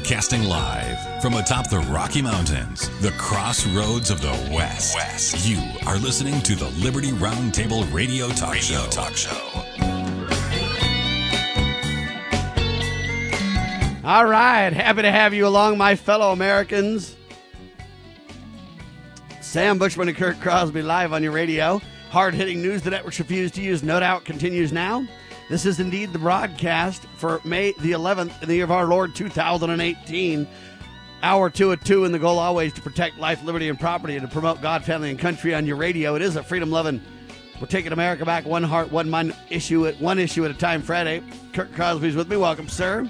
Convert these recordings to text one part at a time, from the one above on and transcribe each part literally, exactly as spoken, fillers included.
Broadcasting live from atop the Rocky Mountains, the crossroads of the West. West. You are listening to the Liberty Roundtable Radio Talk Radio Show. Talk Show. All right, happy to have you along, my fellow Americans. Sam Bushman and Kurt Crosby live on your radio. Hard-hitting news the networks refuse to use, no doubt, continues now. This is indeed the broadcast for May the eleventh in the year of our Lord two thousand eighteen. Hour two at two, and the goal always to protect life, liberty, and property, and to promote God, family, and country on your radio. It is a freedom-loving, we're taking America back one heart, one mind, issue at one issue at a time Friday. Kurt Crosby's with me. Welcome, sir.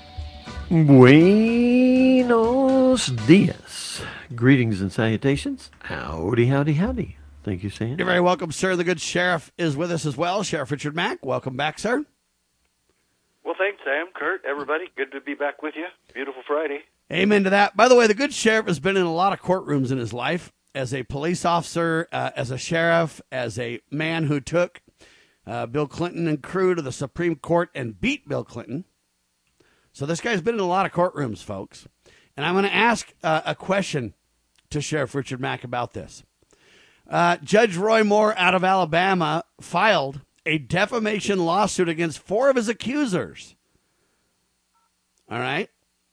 Buenos dias. Greetings and salutations. Howdy, howdy, howdy. Thank you, Sam. You're very welcome, sir. The good sheriff is with us as well. Sheriff Richard Mack, welcome back, sir. Well, thanks, Sam, Kurt, everybody. Good to be back with you. Beautiful Friday. Amen to that. By the way, the good sheriff has been in a lot of courtrooms in his life as a police officer, uh, as a sheriff, as a man who took uh, Bill Clinton and crew to the Supreme Court and beat Bill Clinton. So this guy's been in a lot of courtrooms, folks. And I'm going to ask uh, a question to Sheriff Richard Mack about this. Uh, Judge Roy Moore out of Alabama filed a defamation lawsuit against four of his accusers. All right.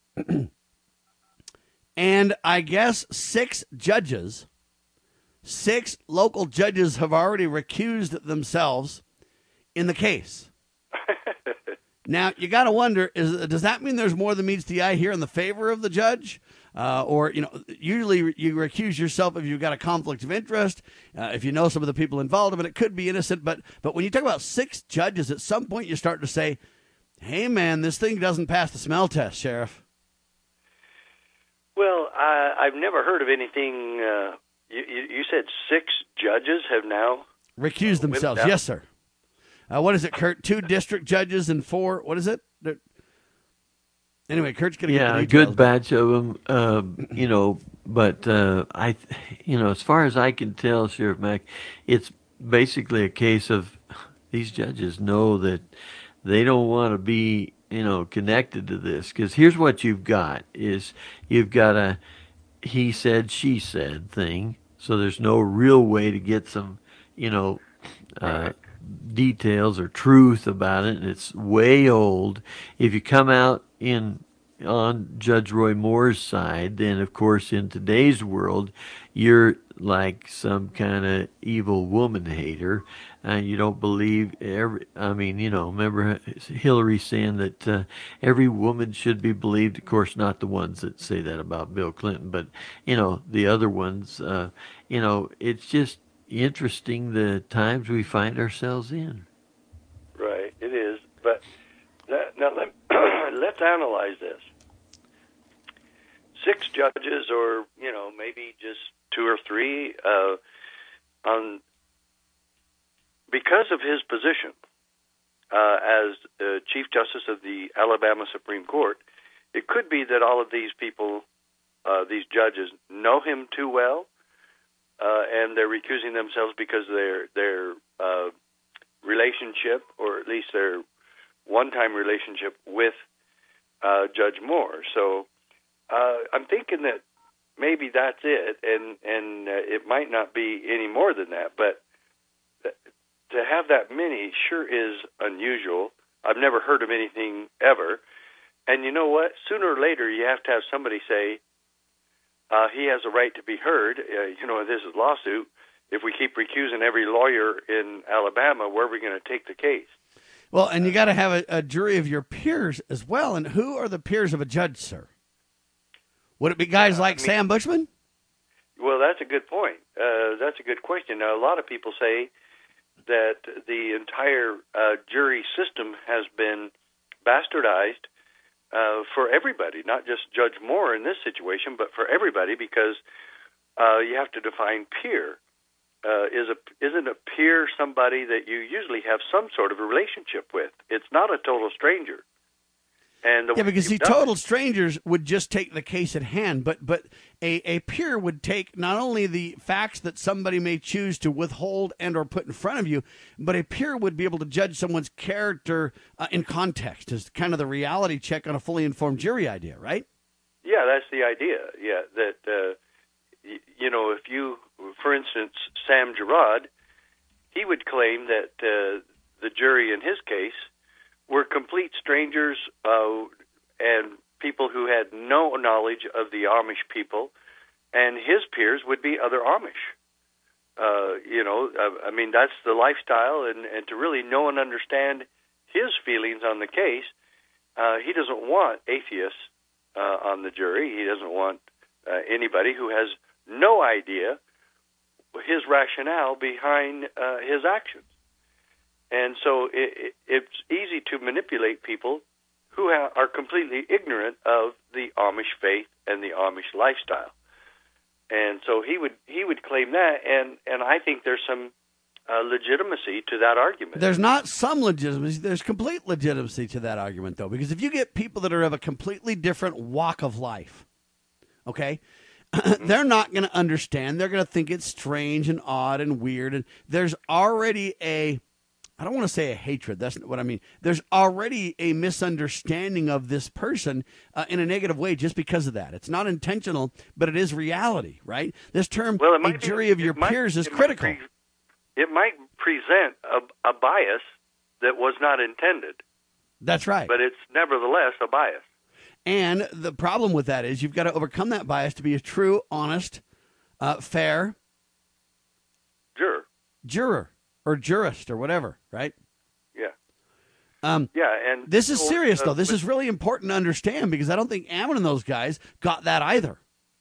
And I guess six judges, six local judges have already recused themselves in the case. Now, you got to wonder, is, does that mean there's more than meets the eye here in the favor of the judge? Uh, or, you know, usually you recuse yourself if you've got a conflict of interest, uh, if you know some of the people involved, and it could be innocent. But but when you talk about six judges, at some point you start to say, hey, man, this thing doesn't pass the smell test, Sheriff. Well, I, I've never heard of anything. Uh, you, you, you said six judges have now recused themselves. Yes, sir. Uh, what is it, Kurt? Two district judges and four. What is it? They're... Anyway, Kurt's going to yeah, get the a details. good batch of them, uh, you know. But uh, I, you know, as far as I can tell, Sheriff Mack, it's basically a case of these judges know that they don't want to be, you know, connected to this, because here's what you've got: is you've got a he said, she said thing. So there's no real way to get some, you know, uh, right. details or truth about it. And it's way old. If you come out in on Judge Roy Moore's side, then of course in today's world you're like some kind of evil woman hater, and you don't believe every. I mean, you know, remember Hillary saying that uh, every woman should be believed. Of course, not the ones that say that about Bill Clinton, but you know the other ones. Uh, you know, it's just interesting the times we find ourselves in. Right, it is. But that, now let, let's analyze this. Six judges, or you know, maybe just two or three, uh, on because of his position uh, as uh, Chief Justice of the Alabama Supreme Court. It could be that all of these people, uh, these judges, know him too well, uh, and they're recusing themselves because their their uh, relationship, or at least their one-time relationship with uh, Judge Moore. So uh, I'm thinking that maybe that's it, and and uh, it might not be any more than that. But th- to have that many sure is unusual. I've never heard of anything ever. And you know what? Sooner or later, you have to have somebody say, uh, he has a right to be heard. Uh, you know, this is a lawsuit. If we keep recusing every lawyer in Alabama, where are we going to take the case? Well, and you got to have a, a jury of your peers as well. And who are the peers of a judge, sir? Would it be guys like uh, I mean, Sam Bushman? Well, that's a good point. Uh, that's a good question. Now, a lot of people say that the entire uh, jury system has been bastardized uh, for everybody, not just Judge Moore in this situation, but for everybody, because uh, you have to define peer. Uh, is a isn't a peer somebody that you usually have some sort of a relationship with? It's not a total stranger. And the yeah, because see, total strangers would just take the case at hand, but but a, a peer would take not only the facts that somebody may choose to withhold and or put in front of you, but a peer would be able to judge someone's character uh, in context, as kind of the reality check on a fully informed jury idea, right? Yeah, that's the idea. Yeah, that, uh, y- you know, if you, for instance, Sam Gerard, he would claim that uh, the jury in his case were complete strangers uh, and people who had no knowledge of the Amish people, and his peers would be other Amish. Uh, you know, uh, I mean, that's the lifestyle, and, and to really know and understand his feelings on the case, uh, he doesn't want atheists uh, on the jury. He doesn't want uh, anybody who has no idea his rationale behind uh, his actions. And so it, it, it's easy to manipulate people who ha- are completely ignorant of the Amish faith and the Amish lifestyle. And so he would he would claim that, and, and I think there's some uh, legitimacy to that argument. There's not some legitimacy. There's complete legitimacy to that argument, though, because if you get people that are of a completely different walk of life, okay, mm-hmm. they're not going to understand. They're going to think it's strange and odd and weird, and there's already a I don't want to say a hatred. That's not what I mean. There's already a misunderstanding of this person uh, in a negative way just because of that. It's not intentional, but it is reality, right? This term, well, a jury be, of your might, peers, is it critical. Might pre- it might present a, a bias that was not intended. That's right. But it's nevertheless a bias. And the problem with that is you've got to overcome that bias to be a true, honest, uh, fair juror. Juror. Or jurist or whatever, right? Yeah. Um, yeah, and this is so, serious, uh, though. This but, is really important to understand because I don't think Ammon and those guys got that either.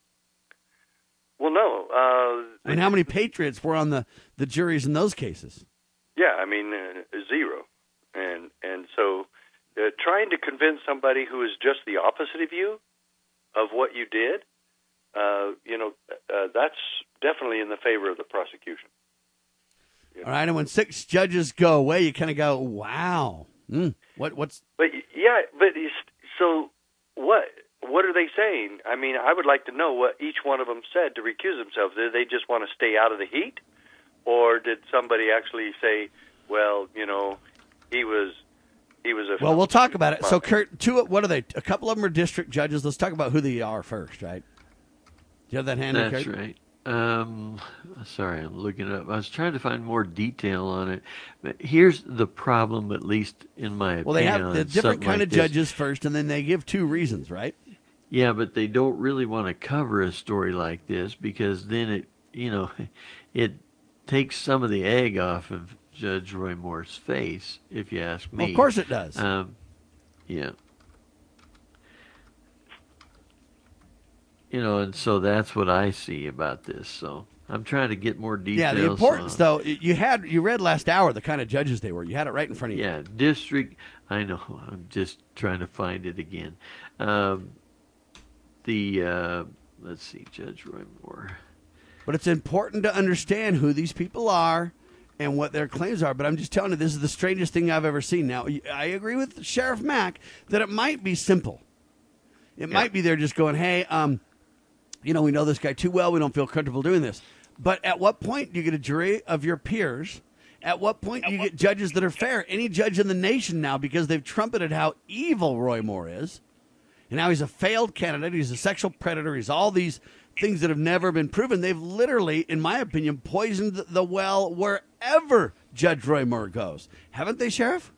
Well, no. Uh, I mean, how many patriots were on the, the juries in those cases? Yeah, I mean, uh, zero. And and so uh, trying to convince somebody who is just the opposite of you of what you did, uh, you know, uh, that's definitely in the favor of the prosecution. All right, and when six judges go away, you kind of go, "Wow, mm, what? What's?" But yeah, but so what? What are they saying? I mean, I would like to know what each one of them said to recuse themselves. Did they just want to stay out of the heat, or did somebody actually say, "Well, you know, he was, he was a." Well, we'll talk about it. So, Kurt, two. What are they? A couple of them are district judges. Let's talk about who they are first, right? Do you have that handy, That's Kurt? right. Um, sorry, I'm looking it up. I was trying to find more detail on it. But here's the problem, at least in my opinion. Well, they have the different kind like of this. judges first, and then they give two reasons, right? Yeah, but they don't really want to cover a story like this because then it, you know, it takes some of the egg off of Judge Roy Moore's face, if you ask me. Well, of course it does. Um, yeah. You know, and so that's what I see about this. So I'm trying to get more details. Yeah, the importance, on, though, you had you read last hour the kind of judges they were. You had it right in front of you. Yeah, district. I know. I'm just trying to find it again. Um, the uh, let's see, Judge Roy Moore. But it's important to understand who these people are and what their claims are. But I'm just telling you, this is the strangest thing I've ever seen. Now, I agree with Sheriff Mack that it might be simple. It Yeah. might be they're just going, hey, um, you know, we know this guy too well. We don't feel comfortable doing this. But at what point do you get a jury of your peers? At what point do you get judges that are fair? Any judge in the nation now, because they've trumpeted how evil Roy Moore is, and now he's a failed candidate, he's a sexual predator, he's all these things that have never been proven. They've literally, in my opinion, poisoned the well wherever Judge Roy Moore goes. Haven't they, Sheriff?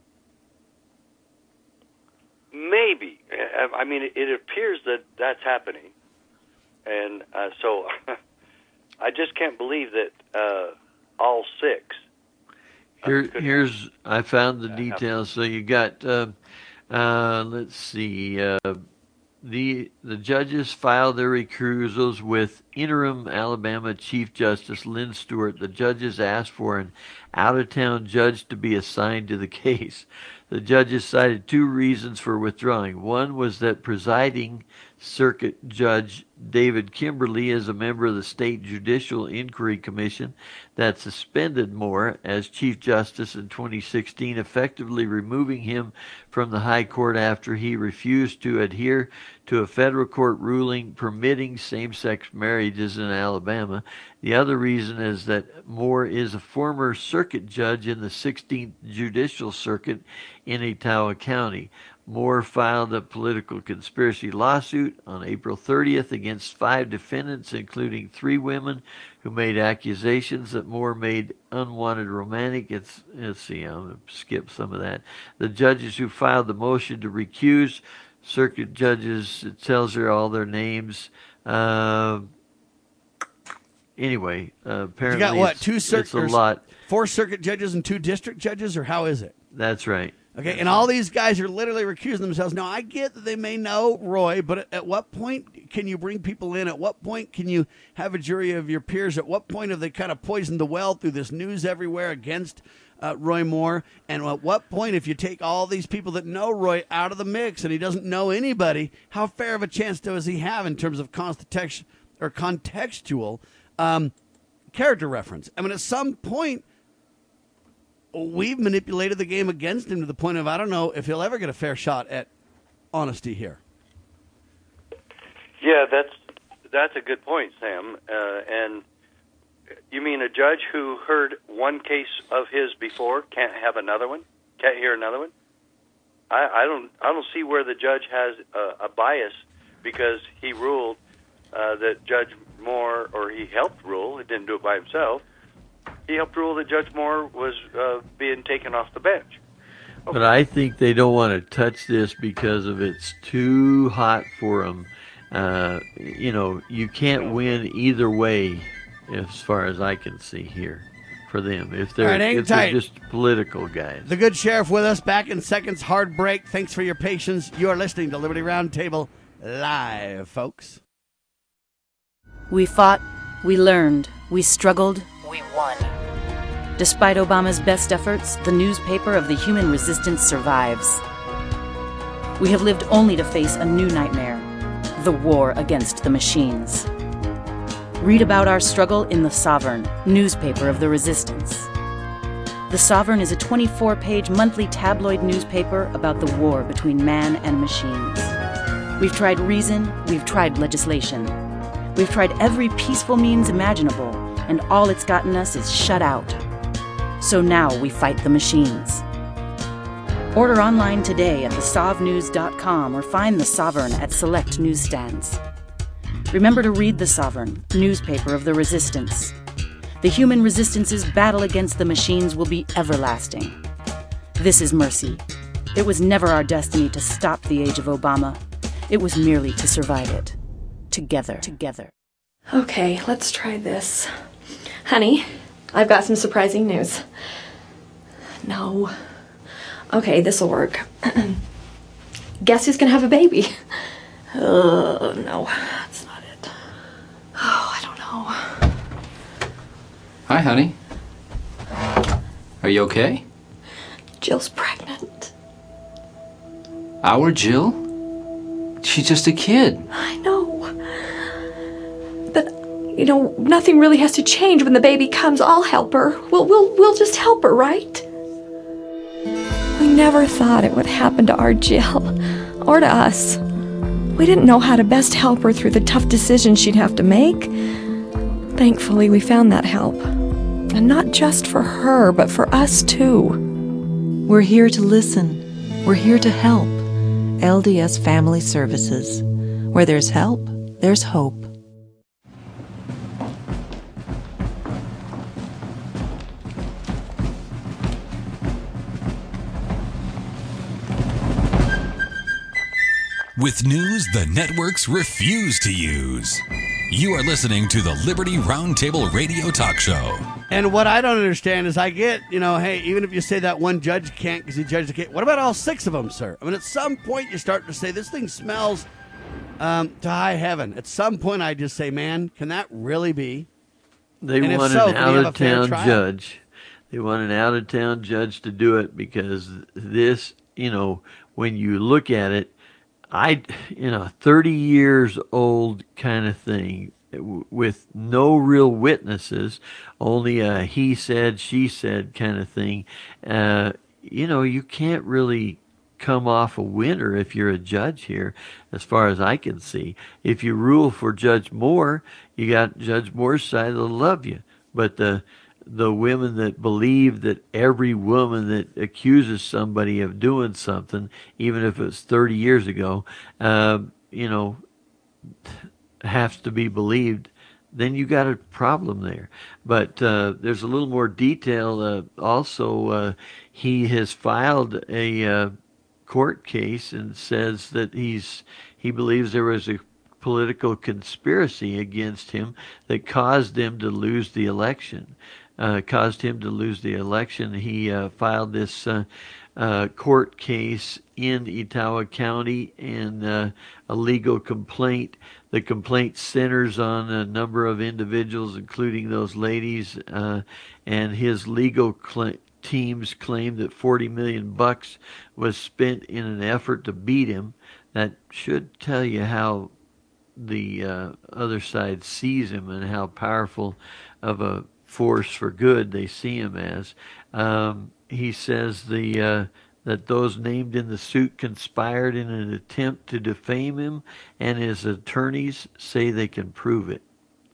Maybe. I mean, it appears that that's happening. And uh, so I just can't believe that uh, all six. Here, here's I found the details. So you got, uh, uh, let's see, uh, the the judges filed their recusals with interim Alabama Chief Justice Lynn Stewart. The judges asked for an out-of-town judge to be assigned to the case. The judges cited two reasons for withdrawing. One was that presiding Circuit Judge David Kimberly is a member of the State Judicial Inquiry Commission that suspended Moore as Chief Justice in twenty sixteen, effectively removing him from the High Court after he refused to adhere to a federal court ruling permitting same-sex marriages in Alabama. The other reason is that Moore is a former circuit judge in the sixteenth Judicial Circuit in Etowah County. Moore filed a political conspiracy lawsuit on April thirtieth against five defendants, including three women who made accusations that Moore made unwanted romantic. It's, let's see, I'm going to skip some of that. The judges who filed the motion to recuse, circuit judges, it tells her all their names. Uh, anyway, uh, apparently you got what, it's, two cir- it's a lot. Four circuit judges and two district judges, or how is it? That's right. Okay, and all these guys are literally recusing themselves. Now, I get that they may know Roy, but at, at what point can you bring people in? At what point can you have a jury of your peers? At what point have they kind of poisoned the well through this news everywhere against uh, Roy Moore? And at what point, if you take all these people that know Roy out of the mix and he doesn't know anybody, how fair of a chance does he have in terms of context or contextual um, character reference? I mean, at some point, we've manipulated the game against him to the point of I don't know if he'll ever get a fair shot at honesty here. Yeah, that's that's a good point, Sam. Uh, and you mean a judge who heard one case of his before can't have another one? Can't hear another one? I, I don't. I don't see where the judge has a, a bias because he ruled uh, that Judge Moore, or he helped rule. He didn't do it by himself. He helped rule that Judge Moore was uh, being taken off the bench. Okay. But I think they don't want to touch this because of it's too hot for them. Uh, you know, you can't win either way, as far as I can see here, for them. If they're, right, if they're just political guys. The good sheriff with us, back in seconds. Hard break. Thanks for your patience. You are listening to Liberty Roundtable live, folks. We fought, we learned, we struggled, we won. Despite Obama's best efforts, the newspaper of the human resistance survives. We have lived only to face a new nightmare, the war against the machines. Read about our struggle in The Sovereign, newspaper of the resistance. The Sovereign is a twenty-four page monthly tabloid newspaper about the war between man and machines. We've tried reason, we've tried legislation. We've tried every peaceful means imaginable, and all it's gotten us is shut out. So now we fight the machines. Order online today at the sov news dot com or find The Sovereign at select newsstands. Remember to read The Sovereign, newspaper of the resistance. The human resistance's battle against the machines will be everlasting. This is mercy. It was never our destiny to stop the age of Obama. It was merely to survive it. Together. Together. Okay, let's try this. Honey, I've got some surprising news. No. Okay, this'll work. Guess who's gonna have a baby? Oh, no, that's not it. Oh, I don't know. Hi, honey. Are you okay? Jill's pregnant. Our Jill? She's just a kid. I know. But, you know, nothing really has to change when the baby comes. I'll help her. We'll, we'll, we'll just help her, right? We never thought it would happen to our Jill, or to us. We didn't know how to best help her through the tough decisions she'd have to make. Thankfully, we found that help. And not just for her, but for us, too. We're here to listen. We're here to help. L D S Family Services. Where there's help, there's hope. With news the networks refuse to use. You are listening to the Liberty Roundtable Radio Talk Show. And what I don't understand is I get, you know, hey, even if you say that one judge can't because he judged the case, what about all six of them, sir? I mean, at some point you start to say this thing smells um, to high heaven. At some point I just say, man, can that really be? They and want so, an out-of-town judge. They want an out-of-town judge to do it because this, you know, when you look at it, I, you know, thirty years old kind of thing with no real witnesses, only a he said, she said kind of thing. Uh, you know, you can't really come off a winner if you're a judge here, as far as I can see. If you rule for Judge Moore, you got Judge Moore's side that'll love you. But the the women that believe that every woman that accuses somebody of doing something, even if it's thirty years ago, uh, you know, has to be believed, then you got a problem there. But uh, there's a little more detail. Uh, also, uh, he has filed a uh, court case and says that he's he believes there was a political conspiracy against him that caused him to lose the election. Uh, caused him to lose the election. He uh, filed this uh, uh, court case in Etowah County and uh, a legal complaint. The complaint centers on a number of individuals, including those ladies, uh, and his legal cl- teams claim that forty million bucks was spent in an effort to beat him. That should tell you how the uh, other side sees him and how powerful of a force for good they see him as. Um, he says the uh, that those named in the suit conspired in an attempt to defame him, and his attorneys say they can prove it.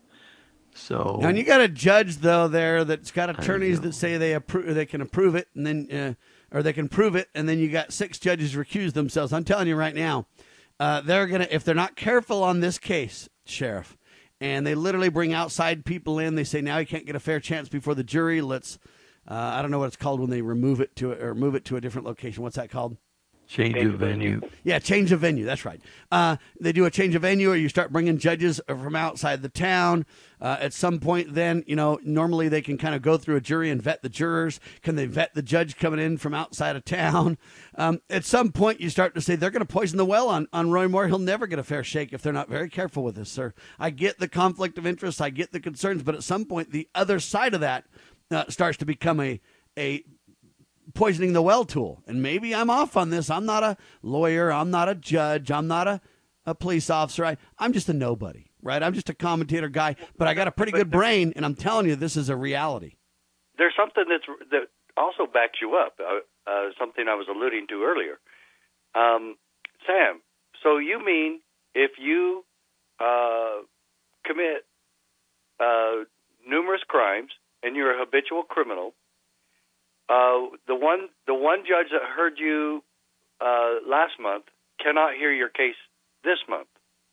So, now, and you got a judge though there that's got attorneys that say they approve, they can approve it, and then uh, or they can prove it, and then you got six judges recuse themselves. I'm telling you right now, uh, they're gonna if they're not careful on this case, Sheriff. And they literally bring outside people in. They say, now you can't get a fair chance before the jury. Let's, uh, I don't know what it's called when they remove it to or move it to a different location. What's that called? Change of venue. Yeah, change of venue. That's right. Uh, they do a change of venue, or you start bringing judges from outside the town. Uh, at some point, then, you know, normally they can kind of go through a jury and vet the jurors. Can they vet the judge coming in from outside of town? Um, at some point, you start to say they're going to poison the well on, on Roy Moore. He'll never get a fair shake if they're not very careful with this, sir. I get the conflict of interest. I get the concerns. But at some point, the other side of that uh, starts to become a a poisoning the well tool. And maybe I'm off on this. I'm not a lawyer. I'm not a judge. I'm not a, a police officer. I, I'm just a nobody, right? I'm just a commentator guy, but I got a pretty good brain, and I'm telling you, this is a reality. There's something that's, that also backs you up, uh, uh, something I was alluding to earlier. Um, Sam, so you mean if you uh, commit uh, numerous crimes and you're a habitual criminal, Uh, the one the one judge that heard you uh, last month cannot hear your case this month.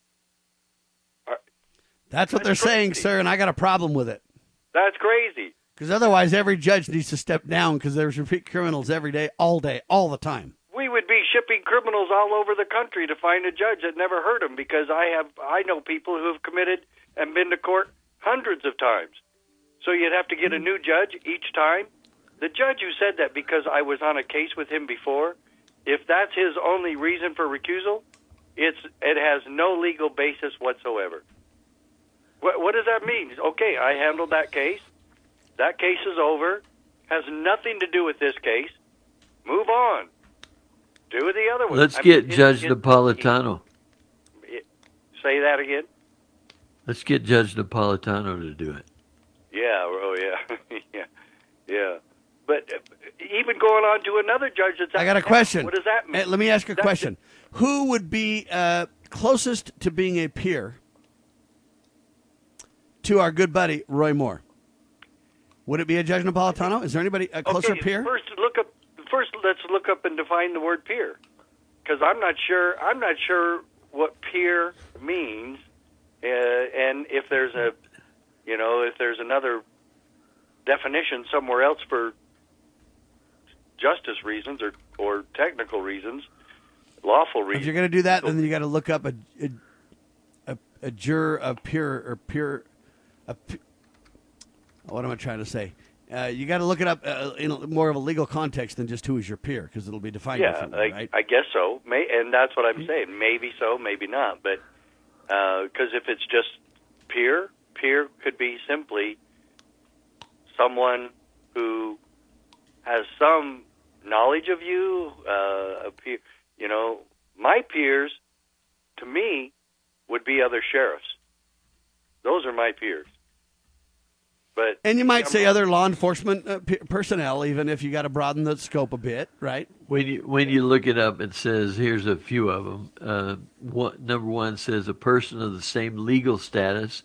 Are, that's what that's they're crazy. saying, sir, and I got a problem with it. That's crazy. Because otherwise, every judge needs to step down because there's repeat criminals every day, all day, all the time. We would be shipping criminals all over the country to find a judge that never heard them, because I have I know people who have committed and been to court hundreds of times. So you'd have to get a new judge each time. The judge who said that because I was on a case with him before, if that's his only reason for recusal, it's it has no legal basis whatsoever. What, what does that mean? Okay, I handled that case. That case is over. Has nothing to do with this case. Move on. Do the other one. Let's I get mean, Judge it, it, Napolitano. It, say that again? Let's get Judge Napolitano to do it. Yeah, oh yeah. yeah, yeah. But even going on to another judge that's... I got a question. What does that mean? Hey, let me ask you a That's question. it. Who would be uh, closest to being a peer to our good buddy, Roy Moore? Would it be a Judge Napolitano? Is there anybody a closer okay, peer? First, look up. First, let's look up and define the word peer, because I'm not sure. I'm not sure what peer means, uh, and if there's a, you know, if there's another definition somewhere else for justice reasons or, or technical reasons, lawful reasons. If you're going to do that, then you got to look up a a, a, a juror, a peer, or peer. A, what am I trying to say? Uh, you got to look it up uh, in a, more of a legal context than just who is your peer, because it'll be defined yeah, differently, I, right? I guess so. May, and that's what I'm saying. Maybe so, maybe not. But because uh, if it's just peer, peer could be simply someone who has some knowledge of you. Uh, a peer, you know, my peers, to me, would be other sheriffs. Those are my peers. But and you might say other law enforcement uh, p- personnel, even if you got to broaden the scope a bit, right? When you when you look it up, it says here's a few of them. Uh, one, number one says a person of the same legal status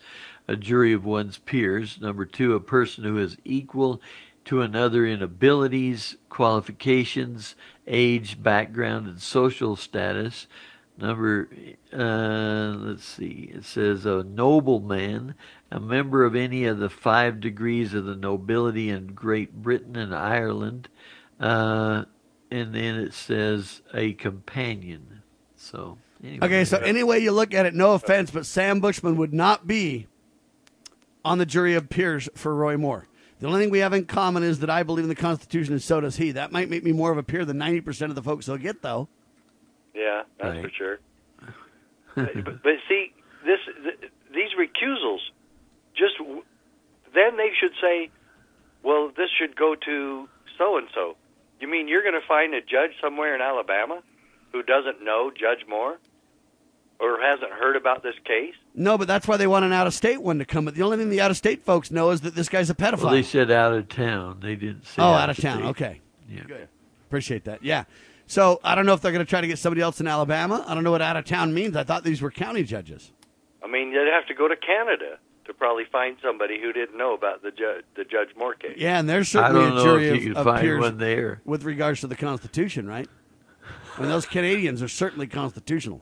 a jury of one's peers. Number two, a person who is equal to another in abilities, qualifications, age, background, and social status. Number, uh, let's see, it says a nobleman, a member of any of the five degrees of the nobility in Great Britain and Ireland. Uh, and then it says a companion. So, anyway. Okay, so any way you look at it, no offense, but Sam Bushman would not be on the jury of peers for Roy Moore. The only thing we have in common is that I believe in the Constitution, and so does he. That might make me more of a peer than ninety percent of the folks he'll get, though. Yeah, that's Right. for sure. but, but see, this th- these recusals, just then they should say, well, this should go to so-and-so. You mean you're going to find a judge somewhere in Alabama who doesn't know Judge Moore or hasn't heard about this case? No, but that's why they want an out-of-state one to come. But the only thing the out-of-state folks know is that this guy's a pedophile. Well, they said out of town. They didn't say oh, out, out of town. state. Okay. Yeah. Good. Appreciate that. Yeah. So I don't know if they're going to try to get somebody else in Alabama. I don't know what out of town means. I thought these were county judges. I mean, you'd have to go to Canada to probably find somebody who didn't know about the ju- the Judge Moore case. Yeah, and there's I certainly don't a know jury if of, you could of find peers one there. with regards to the Constitution, right? I mean, those Canadians are certainly constitutional.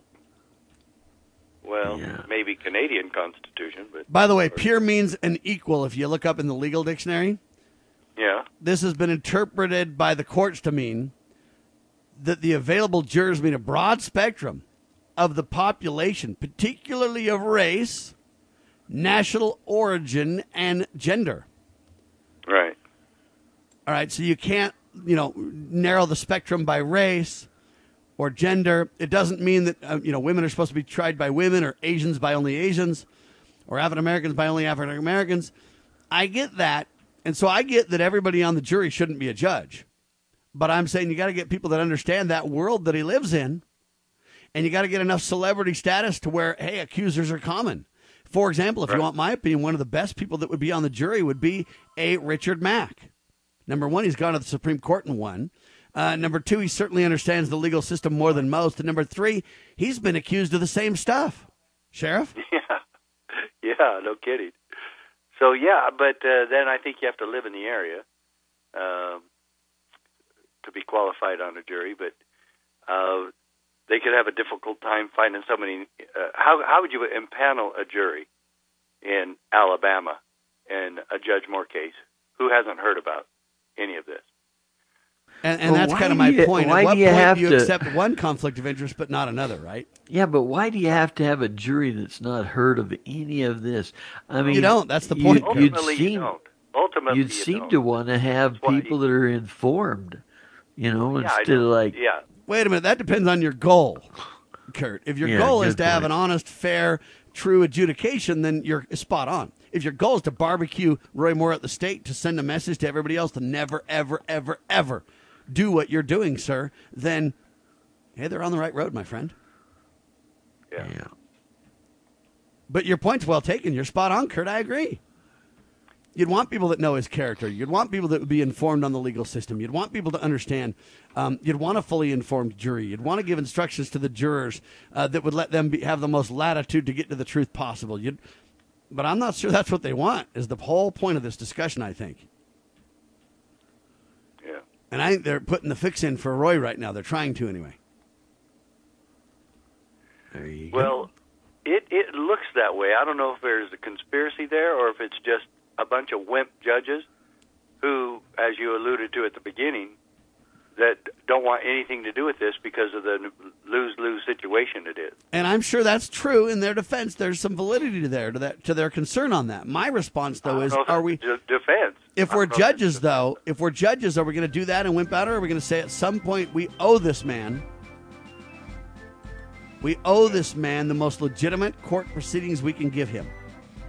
Well, Yeah. maybe Canadian Constitution, but By the way, peer means an equal. If you look up in the legal dictionary, yeah. this has been interpreted by the courts to mean that the available jurors mean a broad spectrum of the population, particularly of race, national origin, and gender. Right. All right, so you can't, you know, narrow the spectrum by race or gender. It doesn't mean that, uh, you know, women are supposed to be tried by women or Asians by only Asians or African Americans by only African Americans. I get that. And so I get that everybody on the jury shouldn't be a judge. But I'm saying you got to get people that understand that world that he lives in. And you got to get enough celebrity status to where, hey, accusers are common. For example, if Right. you want my opinion, one of the best people that would be on the jury would be a Richard Mack. Number one, he's gone to the Supreme Court and won. Uh, number two, he certainly understands the legal system more than most. And number three, he's been accused of the same stuff. Sheriff? Yeah. Yeah, no kidding. So, yeah, but uh, then I think you have to live in the area um, to be qualified on a jury. But uh, they could have a difficult time finding somebody. Uh, how how would you impanel a jury in Alabama in a Judge Moore case who hasn't heard about any of this? And, and Well, that's why kind of do my you- point. why At what do you point have do you to- accept one conflict of interest but not another, right? Yeah, but why do you have to have a jury that's not heard of any of this? I mean, You don't. That's the you- point. You'd Ultimately, seem, you don't. Ultimately, you'd you seem don't. to want to have That's why people you- that are informed, you know, Yeah, I instead of know. like, yeah. Wait a minute. That depends on your goal, Kurt. If your Yeah, goal is good to have point. an honest, fair, true adjudication, then you're spot on. If your goal is to barbecue Roy Moore at the state to send a message to everybody else to never, ever, ever, ever do what you're doing, sir, then, hey, they're on the right road, my friend. Yeah. yeah. But your point's well taken. You're spot on, Kurt. I agree. You'd want people that know his character. You'd want people that would be informed on the legal system. You'd want people to understand. Um, you'd want a fully informed jury. You'd want to give instructions to the jurors uh, that would let them be, have the most latitude to get to the truth possible. You'd, but I'm not sure that's what they want, is the whole point of this discussion, I think. Yeah. And I think they're putting the fix in for Roy right now. They're trying to anyway. There you go. Well, it, it looks that way. I don't know if there's a conspiracy there or if it's just a bunch of wimp judges who, as you alluded to at the beginning, that don't want anything to do with this because of the lose-lose situation it is. And I'm sure that's true. In their defense, there's some validity to there to that to their concern on that. My response, though, is: Are we? De- defense? If I we're don't know if it's judges, defense. though, if we're judges, are we going to do that and wimp out, or are we going to say at some point we owe this man, we owe this man the most legitimate court proceedings we can give him?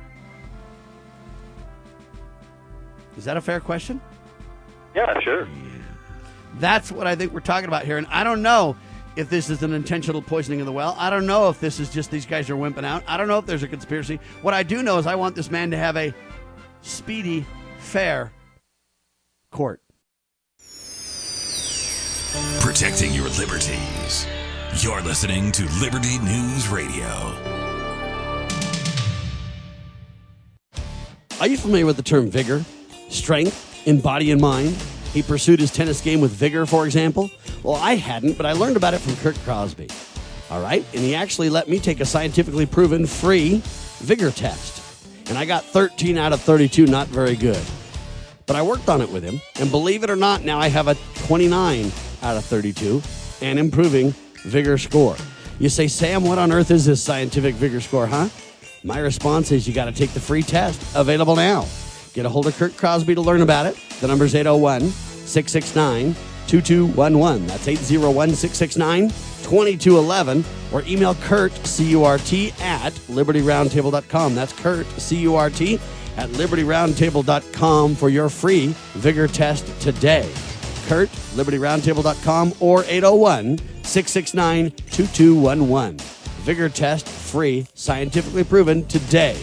Is that a fair question? Yeah, sure. That's what I think we're talking about here. And I don't know if this is an intentional poisoning of the well. I don't know if this is just these guys are wimping out. I don't know if there's a conspiracy. What I do know is I want this man to have a speedy, fair court. Protecting your liberties. You're listening to Liberty News Radio. Are you familiar with the term vigor, strength in body and mind? He pursued his tennis game with vigor, for example. Well, I hadn't, but I learned about it from Kurt Crosby. All right? And he actually let me take a scientifically proven free vigor test. And I got thirteen out of thirty-two, not very good. But I worked on it with him. And believe it or not, now I have a twenty-nine out of thirty-two and improving vigor score. You say, Sam, what on earth is this scientific vigor score, huh? My response is you got to take the free test. Available now. Get a hold of Kurt Crosby to learn about it. The number's eight oh one, six six nine, two two one one. That's eight oh one, six six nine, two two one one. Or email Kurt, C U R T, at liberty roundtable dot com. That's Kurt, C U R T, at liberty roundtable dot com for your free vigor test today. Kurt, liberty roundtable dot com, or eight oh one, six six nine, two two one one. Vigor test free, scientifically proven today.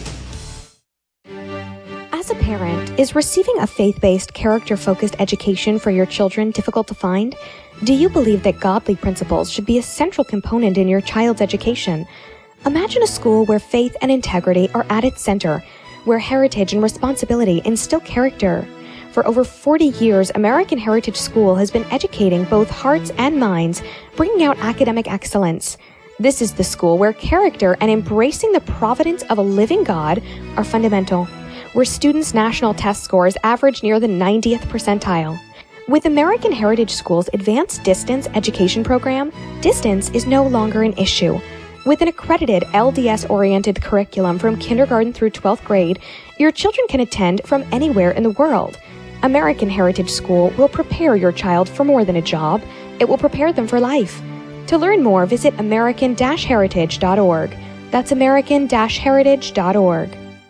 As a parent, is receiving a faith-based, character-focused education for your children difficult to find? Do you believe that godly principles should be a central component in your child's education? Imagine a school where faith and integrity are at its center, where heritage and responsibility instill character. For over forty years, American Heritage School has been educating both hearts and minds, bringing out academic excellence. This is the school where character and embracing the providence of a living God are fundamental, where students' national test scores average near the ninetieth percentile. With American Heritage School's Advanced Distance Education Program, distance is no longer an issue. With an accredited L D S-oriented curriculum from kindergarten through twelfth grade, your children can attend from anywhere in the world. American Heritage School will prepare your child for more than a job. It will prepare them for life. To learn more, visit american dash heritage dot org. That's american dash heritage dot org.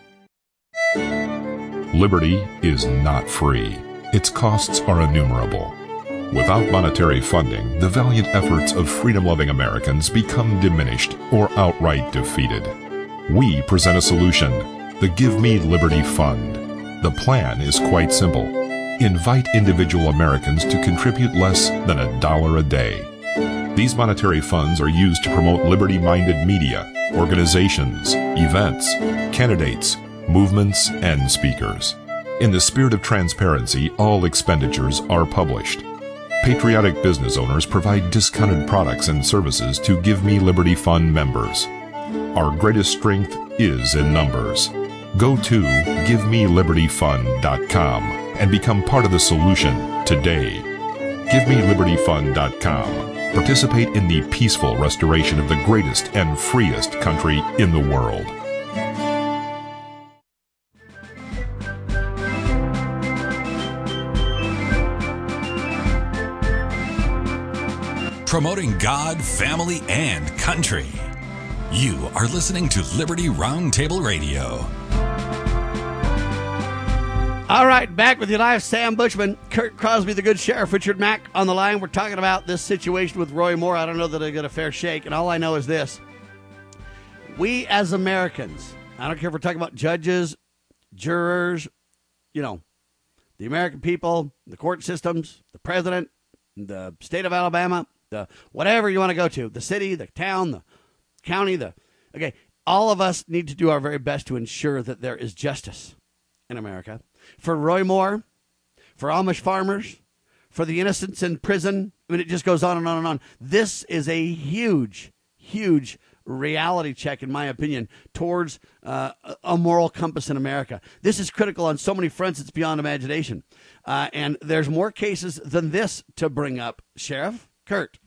Liberty is not free. Its costs are innumerable. Without monetary funding, the valiant efforts of freedom-loving Americans become diminished or outright defeated. We present a solution, the Give Me Liberty Fund. The plan is quite simple. Invite individual Americans to contribute less than a dollar a day. These monetary funds are used to promote liberty-minded media, organizations, events, candidates, movements, and speakers. In the spirit of transparency, all expenditures are published. Patriotic business owners provide discounted products and services to Give Me Liberty Fund members. Our greatest strength is in numbers. Go to give me liberty fund dot com and become part of the solution today. give me liberty fund dot com. Participate in the peaceful restoration of the greatest and freest country in the world. Promoting God, family, and country. You are listening to Liberty Roundtable Radio. All right, back with you live. Sam Bushman, Kurt Crosby, the good sheriff, Richard Mack on the line. We're talking about this situation with Roy Moore. I don't know that I got a fair shake, and all I know is this. We as Americans, I don't care if we're talking about judges, jurors, you know, the American people, the court systems, the president, the state of Alabama, the whatever you want to go to, the city, the town, the county, the okay, all of us need to do our very best to ensure that there is justice in America. For Roy Moore, for Amish farmers, for the innocents in prison. I mean, it just goes on and on and on. This is a huge, huge reality check, in my opinion, towards uh, a moral compass in America. This is critical on so many fronts, it's beyond imagination. Uh, and there's more cases than this to bring up. Sheriff Kurt.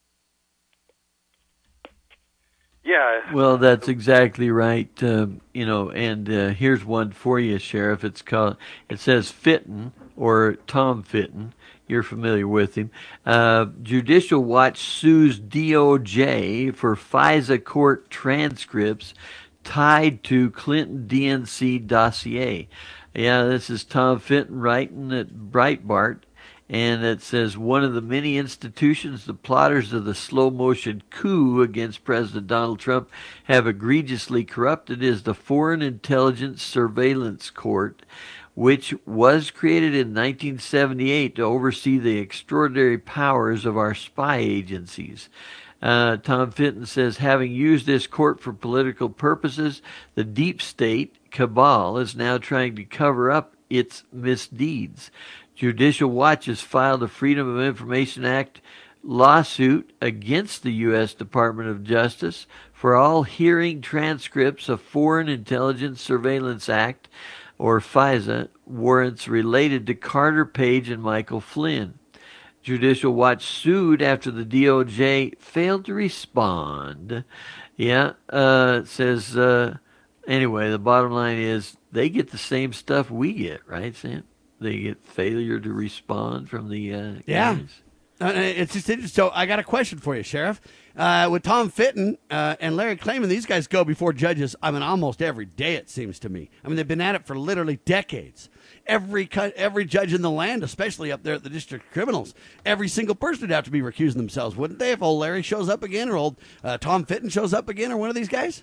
Yeah. Well, that's exactly right. Uh, you know, and uh, here's one for you, Sheriff. It's called. It says Fitton, or Tom Fitton. You're familiar with him. Uh, Judicial Watch sues D O J for FISA court transcripts tied to Clinton D N C dossier. Yeah, this is Tom Fitton writing at Breitbart. And it says, one of the many institutions the plotters of the slow-motion coup against President Donald Trump have egregiously corrupted is the Foreign Intelligence Surveillance Court, which was created in nineteen seventy-eight to oversee the extraordinary powers of our spy agencies. Uh, Tom Fitton says, having used this court for political purposes, the deep state cabal is now trying to cover up its misdeeds. Judicial Watch has filed a Freedom of Information Act lawsuit against the U S Department of Justice for all hearing transcripts of Foreign Intelligence Surveillance Act, or FISA, warrants related to Carter Page and Michael Flynn. Judicial Watch sued after the D O J failed to respond. Yeah, uh, says, uh, anyway, the bottom line is they get the same stuff we get, right, Sam? They get failure to respond from the uh, yeah. guys. Uh, it's just interesting. So I got a question for you, Sheriff. Uh, with Tom Fitton uh, and Larry Klayman, these guys go before judges, I mean, almost every day, it seems to me. I mean, they've been at it for literally decades. Every every judge in the land, especially up there at the District of Criminals, every single person would have to be recusing themselves, wouldn't they, if old Larry shows up again or old uh, Tom Fitton shows up again or one of these guys?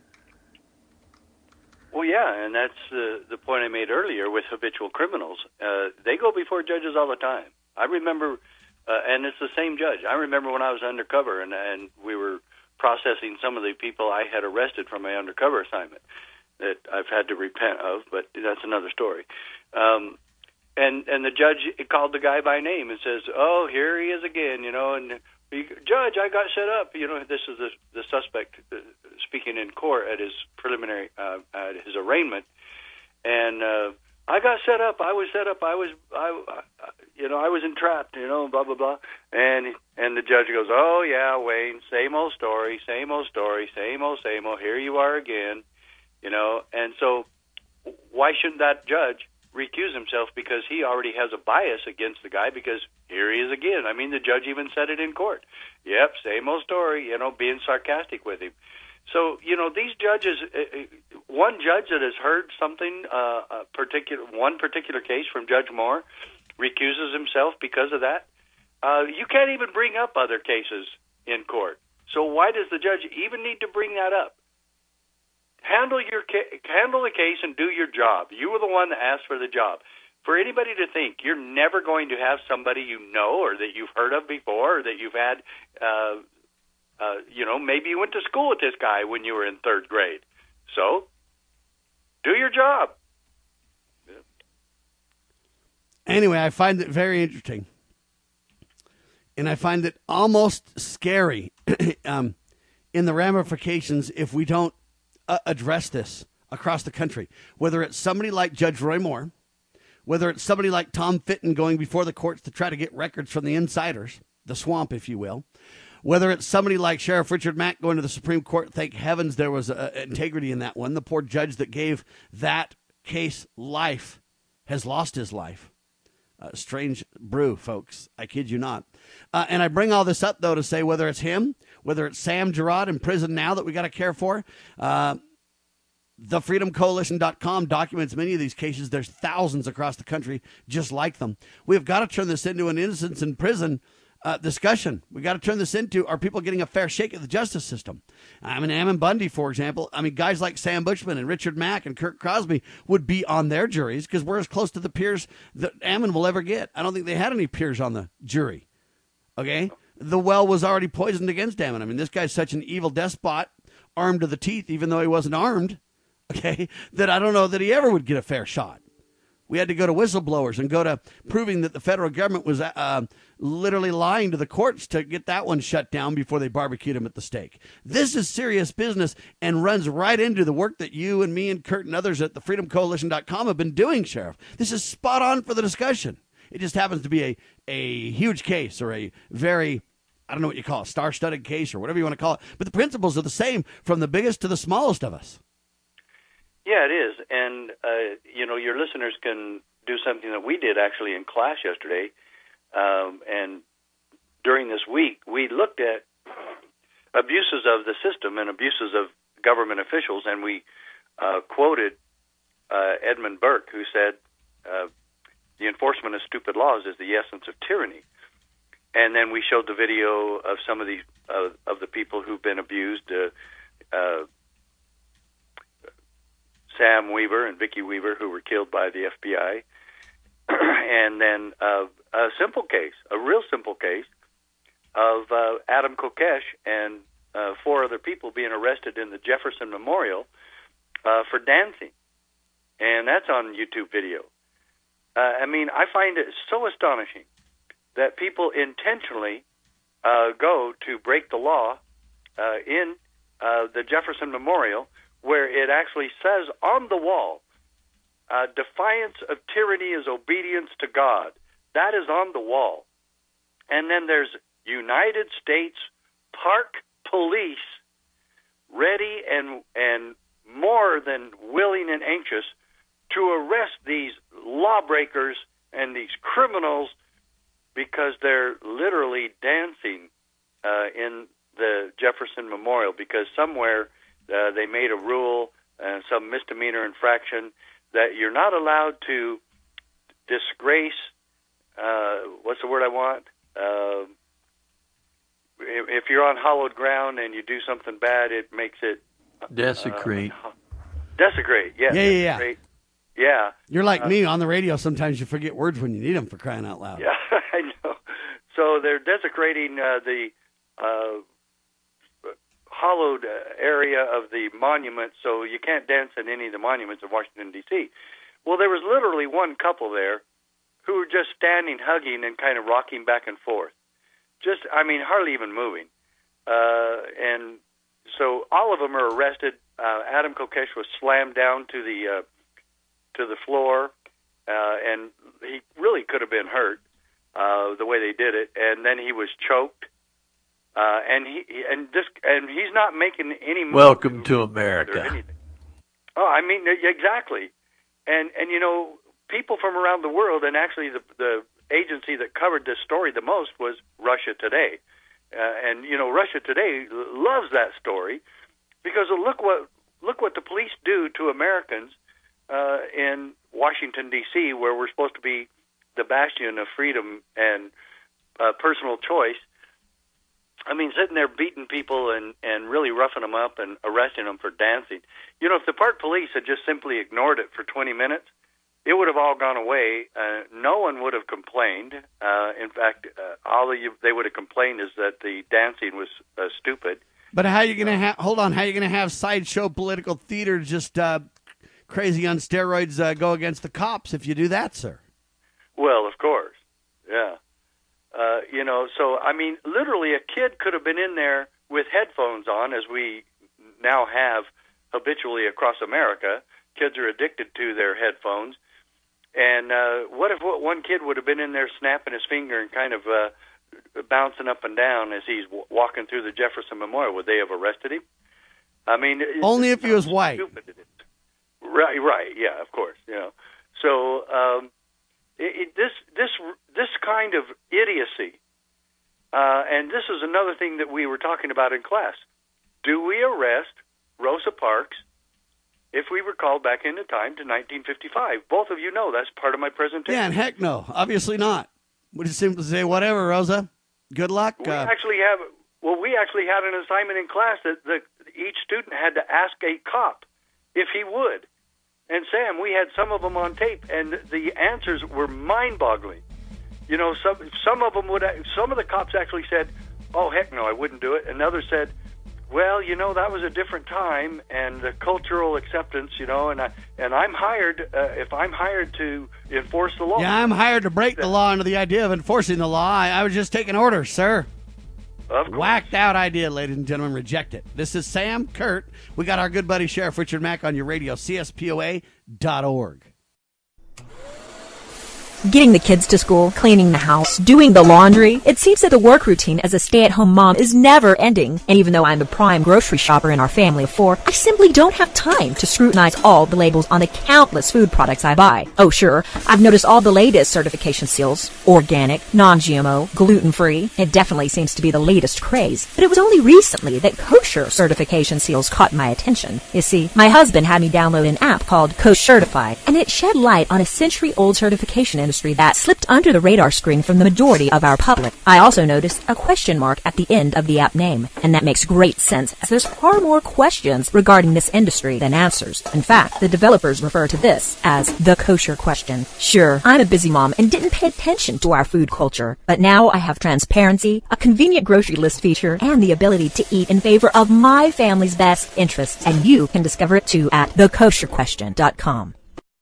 Well, yeah, and that's uh, the point I made earlier with habitual criminals. Uh, they go before judges all the time. I remember... Uh, and it's the same judge. I remember when I was undercover and, and we were processing some of the people I had arrested from my undercover assignment that I've had to repent of, but that's another story. Um, and and the judge called the guy by name and says, "Oh, here he is again," you know, and he, Judge, I got set up. You know, this is the the suspect uh, speaking in court at his preliminary uh, at his arraignment, and. Uh, I got set up. I was set up. I was, I, I, you know, I was entrapped. You know, blah blah blah. And and the judge goes, "Oh yeah, Wayne, same old story, same old story, same old, same old. Here you are again." You know, and so why shouldn't that judge recuse himself? Because he already has a bias against the guy. Because here he is again. I mean, the judge even said it in court. Yep, same old story. You know, being sarcastic with him. So, you know, these judges, uh, one judge that has heard something, uh, a particular one particular case from Judge Moore, recuses himself because of that. Uh, you can't even bring up other cases in court. So why does the judge even need to bring that up? Handle your ca- handle the case and do your job. You were the one that asked for the job. For anybody to think you're never going to have somebody you know or that you've heard of before or that you've had uh Uh, you know, maybe you went to school with this guy when you were in third grade. So, do your job. Anyway, I find it very interesting. And I find it almost scary um, in the ramifications if we don't uh, address this across the country. Whether it's somebody like Judge Roy Moore, whether it's somebody like Tom Fitton going before the courts to try to get records from the insiders, the swamp, if you will. Whether it's somebody like Sheriff Richard Mack going to the Supreme Court, thank heavens there was uh, integrity in that one. The poor judge that gave that case life has lost his life. Uh, strange brew, folks. I kid you not. Uh, and I bring all this up, though, to say whether it's him, whether it's Sam Girard in prison now that we got to care for, uh, the freedom coalition dot com documents many of these cases. There's thousands across the country just like them. We've got to turn this into an innocence in prison Uh, discussion. We got to turn this into, are people getting a fair shake at the justice system? I mean, Ammon Bundy, for example. I mean, guys like Sam Bushman and Richard Mack and Kirk Crosby would be on their juries because we're as close to the peers that Ammon will ever get. I don't think they had any peers on the jury. Okay? The well was already poisoned against Ammon. I mean, this guy's such an evil despot, armed to the teeth, even though he wasn't armed, okay, that I don't know that he ever would get a fair shot. We had to go to whistleblowers and go to proving that the federal government was uh, literally lying to the courts to get that one shut down before they barbecued him at the stake. This is serious business and runs right into the work that you and me and Kurt and others at the freedom coalition dot com have been doing, Sheriff. This is spot on for the discussion. It just happens to be a, a huge case or a very, I don't know what you call it, star-studded case or whatever you want to call it. But the principles are the same from the biggest to the smallest of us. Yeah, it is. And, uh, you know, your listeners can do something that we did actually in class yesterday. Um, and during this week, we looked at abuses of the system and abuses of government officials, and we uh, quoted uh, Edmund Burke, who said, uh, the enforcement of stupid laws is the essence of tyranny. And then we showed the video of some of the, uh, of the people who've been abused, uh, uh Sam Weaver and Vicki Weaver, who were killed by the F B I. And then uh, a simple case, a real simple case, of uh, Adam Kokesh and uh, four other people being arrested in the Jefferson Memorial uh, for dancing. And that's on YouTube video. Uh, I mean, I find it so astonishing that people intentionally uh, go to break the law uh, in uh, the Jefferson Memorial, where it actually says on the wall, uh, defiance of tyranny is obedience to God. That is on the wall. And then there's United States Park Police ready and and more than willing and anxious to arrest these lawbreakers and these criminals because they're literally dancing uh, in the Jefferson Memorial, because somewhere uh, they made a rule, uh, some misdemeanor infraction, that you're not allowed to disgrace, uh, what's the word I want? Uh, if, if you're on hallowed ground and you do something bad, it makes it... Desecrate. Uh, desecrate, yes. Yeah, yeah, yeah. Desecrate. Yeah. You're like uh, me on the radio. Sometimes you forget words when you need them, for crying out loud. Yeah, I know. So they're desecrating uh, the uh, hollowed area of the monument, so you can't dance in any of the monuments of Washington, D C Well, there was literally one couple there who were just standing, hugging, and kind of rocking back and forth. Just, I mean, hardly even moving. Uh, and so all of them are arrested. Uh, Adam Kokesh was slammed down to the uh, to the floor, uh, and he really could have been hurt uh, the way they did it. And then he was choked, uh, and he and this and he's not making any. Welcome to America. Oh, I mean, exactly. And and you know, people from around the world, and actually the the agency that covered this story the most was Russia Today, uh, and you know, Russia Today loves that story because look what look what the police do to Americans uh, in Washington, D C, where we're supposed to be the bastion of freedom and uh, personal choice. I mean, sitting there beating people and, and really roughing them up and arresting them for dancing. You know, if the park police had just simply ignored it for twenty minutes, it would have all gone away. Uh, no one would have complained. Uh, in fact, uh, all of you, they would have complained is that the dancing was uh, stupid. But how are you going to have, hold on, how are you going to have sideshow political theater just uh, crazy on steroids uh, go against the cops if you do that, sir? Well, of course, yeah. Uh, you know, so, I mean, literally a kid could have been in there with headphones on, as we now have habitually across America. Kids are addicted to their headphones. And uh, what if one kid would have been in there snapping his finger and kind of uh, bouncing up and down as he's w- walking through the Jefferson Memorial? Would they have arrested him? I mean, only if he was white. Right, right, yeah, of course. You know, so um, it, it, this this this kind of idiocy, uh, and this is another thing that we were talking about in class. Do we arrest Rosa Parks if we were called back into time to nineteen fifty-five? Both of you know that's part of my presentation. Yeah, and heck no, obviously not. We just simply say, whatever, Rosa. Good luck. We uh, actually have, well, we actually had an assignment in class that the, each student had to ask a cop if he would. And Sam, we had some of them on tape, and the answers were mind-boggling. You know, some some of them would, some of the cops actually said, "Oh heck no, I wouldn't do it," and others said, "Well, you know, that was a different time and the cultural acceptance, you know, and I and I'm hired uh, if I'm hired to enforce the law." Yeah, I'm hired to break the law under the idea of enforcing the law. I, I was just taking orders, sir. Of course. Whacked out idea, ladies and gentlemen. Reject it. This is Sam Kurt. We got our good buddy Sheriff Richard Mack on your radio, C S P O A dot org. Getting the kids to school, cleaning the house, doing the laundry. It seems that the work routine as a stay-at-home mom is never ending. And even though I'm the prime grocery shopper in our family of four, I simply don't have time to scrutinize all the labels on the countless food products I buy. Oh sure, I've noticed all the latest certification seals. Organic, non-G M O, gluten-free. It definitely seems to be the latest craze. But it was only recently that kosher certification seals caught my attention. You see, my husband had me download an app called Koshertify, and it shed light on a century-old certification industry industry that slipped under the radar screen from the majority of our public. I also noticed a question mark at the end of the app name, and that makes great sense as there's far more questions regarding this industry than answers. In fact, the developers refer to this as the kosher question. Sure, I'm a busy mom and didn't pay attention to our food culture, but now I have transparency, a convenient grocery list feature, and the ability to eat in favor of my family's best interests, and you can discover it too at the kosher question dot com.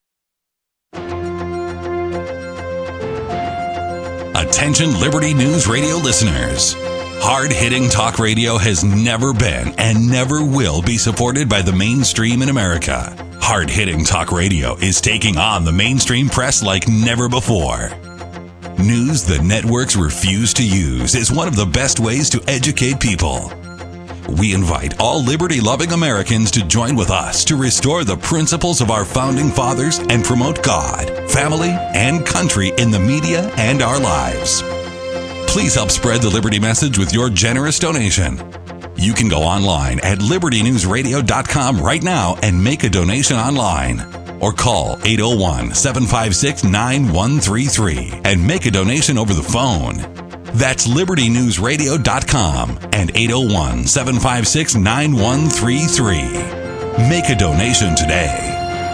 Attention Liberty News Radio listeners. Hard-hitting talk radio has never been and never will be supported by the mainstream in America. Hard-hitting talk radio is taking on the mainstream press like never before. News the networks refuse to use is one of the best ways to educate people. We invite all liberty-loving Americans to join with us to restore the principles of our founding fathers and promote God, family, and country in the media and our lives. Please help spread the Liberty message with your generous donation. You can go online at liberty news radio dot com right now and make a donation online. Or call eight oh one, seven five six, nine one three three and make a donation over the phone. That's liberty news radio dot com and eight oh one, seven five six, nine one three three. Make a donation today.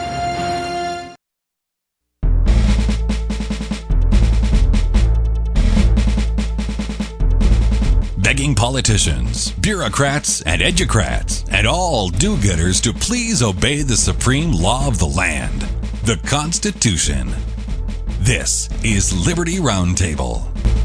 Begging politicians, bureaucrats, and educrats, and all do-gooders to please obey the supreme law of the land, the Constitution. This is Liberty Roundtable.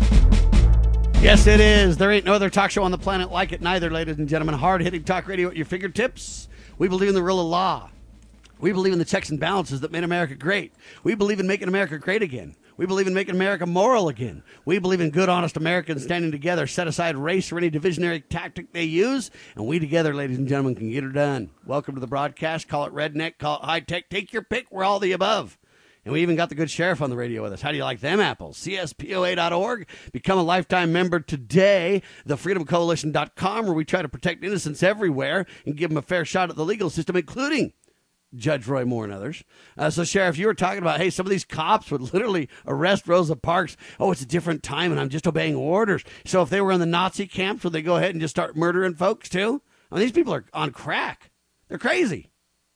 Yes, it is. There ain't no other talk show on the planet like it neither, ladies and gentlemen. Hard-hitting talk radio at your fingertips. We believe in the rule of law. We believe in the checks and balances that made America great. We believe in making America great again. We believe in making America moral again. We believe in good, honest Americans standing together, set aside race or any divisionary tactic they use, and we together, ladies and gentlemen, can get her done. Welcome to the broadcast. Call it redneck, call it high-tech. Take your pick. We're all the above. And we even got the good sheriff on the radio with us. How do you like them apples? C S P O A dot org. Become a lifetime member today. the freedom coalition dot com, where we try to protect innocents everywhere and give them a fair shot at the legal system, including Judge Roy Moore and others. Uh, so, Sheriff, you were talking about, hey, some of these cops would literally arrest Rosa Parks. Oh, it's a different time, and I'm just obeying orders. So if they were in the Nazi camps, would they go ahead and just start murdering folks, too? I mean, these people are on crack. They're crazy.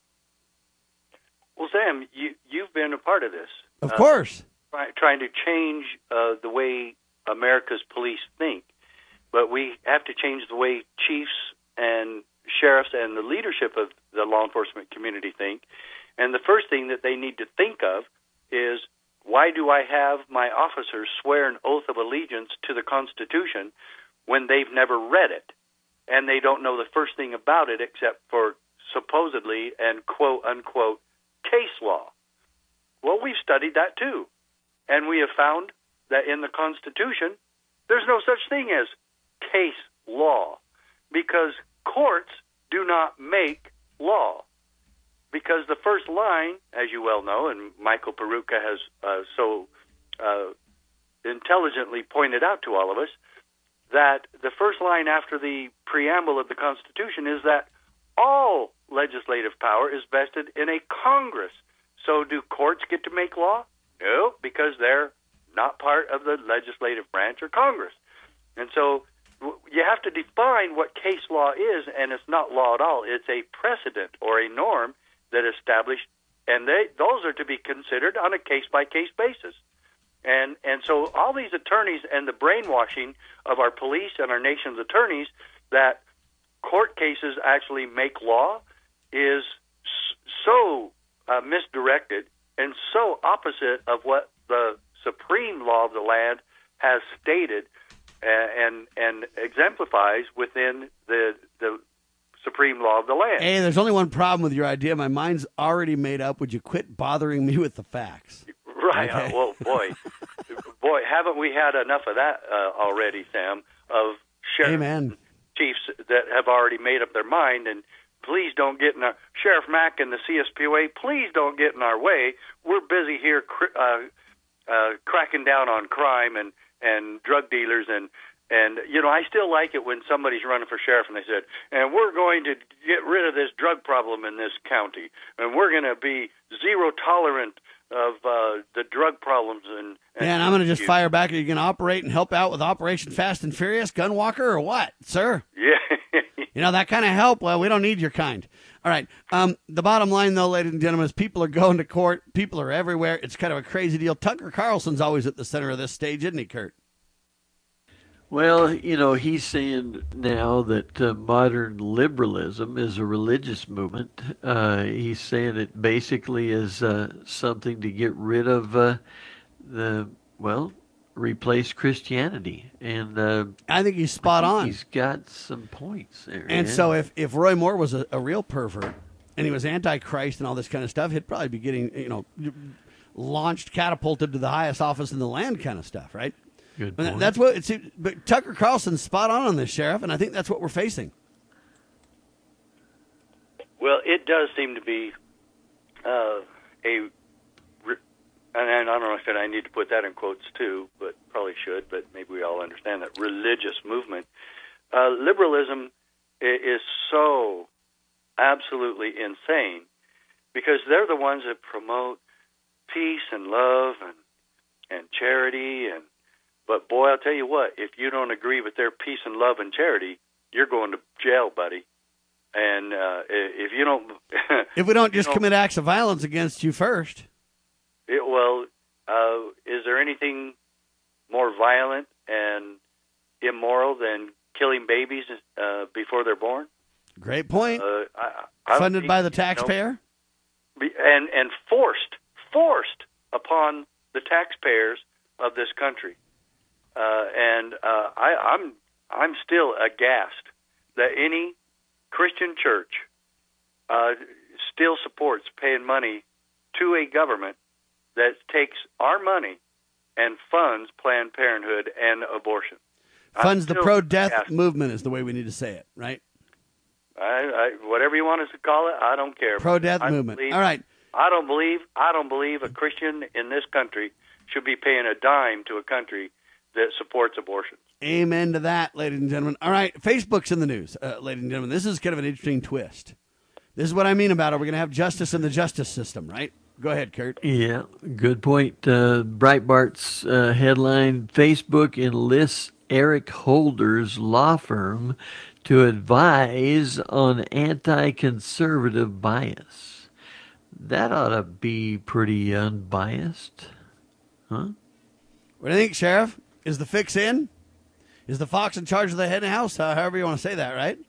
Well, Sam, you, you've been a part of this. Of uh, course. Try, trying to change uh, the way America's police think. But we have to change the way chiefs and sheriffs and the leadership of the law enforcement community think. And the first thing that they need to think of is, why do I have my officers swear an oath of allegiance to the Constitution when they've never read it? And they don't know the first thing about it except for supposedly and quote-unquote case law. Well, we've studied that too. And we have found that in the Constitution, there's no such thing as case law, because courts do not make law. Because the first line, as you well know, and Michael Peruka has uh, so uh, intelligently pointed out to all of us, that the first line after the preamble of the Constitution is that all legislative power is vested in a Congress. So do courts get to make law? No, because they're not part of the legislative branch or Congress. And so you have to define what case law is, and it's not law at all. It's a precedent or a norm that is established, and they, those are to be considered on a case-by-case basis. And and so all these attorneys and the brainwashing of our police and our nation's attorneys that court cases actually make law is so uh, misdirected and so opposite of what the supreme law of the land has stated and and exemplifies within the the supreme law of the land. Hey, there's only one problem with your idea. My mind's already made up. Would you quit bothering me with the facts? Right. Okay. Uh, well, boy, boy, haven't we had enough of that uh, already, Sam? Of sheriff Amen. chiefs that have already made up their mind, and please don't get in our Sheriff Mack and the C S P O A. Please don't get in our way. We're busy here cr- uh, uh, cracking down on crime and. and drug dealers, and, and you know, I still like it when somebody's running for sheriff and they said, and we're going to get rid of this drug problem in this county, and we're going to be zero tolerant of uh, the drug problems. And, and yeah, and I'm going to just fire back. Are you going to operate and help out with Operation Fast and Furious, Gunwalker, or what, sir? Yeah. You know, that kind of help, well, we don't need your kind. All right. Um, the bottom line, though, ladies and gentlemen, is people are going to court. People are everywhere. It's kind of a crazy deal. Tucker Carlson's always at the center of this stage, isn't he, Kurt? Well, you know, he's saying now that uh, modern liberalism is a religious movement. Uh, he's saying it basically is uh, something to get rid of uh, the, well, replace Christianity. And uh, I think he's spot I think on. He's got some points there. And yeah. so if, if Roy Moore was a, a real pervert and he was anti-Christ and all this kind of stuff, he'd probably be getting, you know, launched, catapulted to the highest office in the land kind of stuff, right? Good point. That's what it's. But Tucker Carlson's spot on on this, Sheriff, and I think that's what we're facing. Well, it does seem to be uh, a, and I don't know if I need to put that in quotes too, but probably should. But maybe we all understand that religious movement. Uh, liberalism is so absolutely insane because they're the ones that promote peace and love and and charity and. But, boy, I'll tell you what, if you don't agree with their peace and love and charity, you're going to jail, buddy. And uh, if you don't... if we don't just commit acts of violence against you first. It, well, uh, is there anything more violent and immoral than killing babies uh, before they're born? Great point. Uh, I, I Funded think, by the taxpayer? You know, and, and forced, forced upon the taxpayers of this country. Uh, and uh, I, I'm I'm still aghast that any Christian church uh, still supports paying money to a government that takes our money and funds Planned Parenthood and abortion. Funds the pro-death movement is the way we need to say it, right? I, I, whatever you want us to call it, I don't care. Pro-death I movement. Believe, All right. I don't believe I don't believe a Christian in this country should be paying a dime to a country that supports abortion. Amen to that, ladies and gentlemen. All right, Facebook's in the news, uh, ladies and gentlemen. This is kind of an interesting twist. This is what I mean about it. We're going to have justice in the justice system, right? Go ahead, Kurt. Yeah, good point. Uh, Breitbart's uh, headline, Facebook enlists Eric Holder's law firm to advise on anti-conservative bias. That ought to be pretty unbiased. Huh? What do you think, Sheriff? Is the fix in? Is the fox in charge of the hen house? Uh, however you want to say that, right?